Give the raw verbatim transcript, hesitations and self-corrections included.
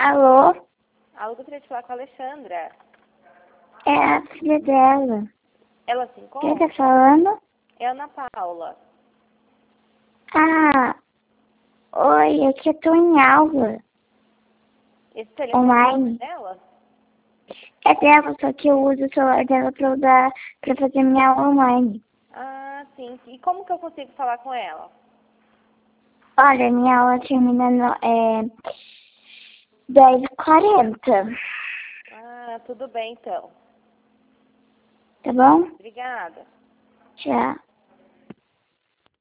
Alô? Alô, gostaria de falar com a Alexandra. É a filha dela. Ela se Quem encontra? tá falando? É a Ana Paula. Ah, oi, é que eu tô em aula. Esse telefone Online. é dela? É dela, só que eu uso o celular dela pra usar pra fazer minha aula online. Ah, sim. E como que eu consigo falar com ela? Olha, minha aula termina no, é, dez e quarenta. Ah, tudo bem então. Tá bom? Obrigada. Tchau.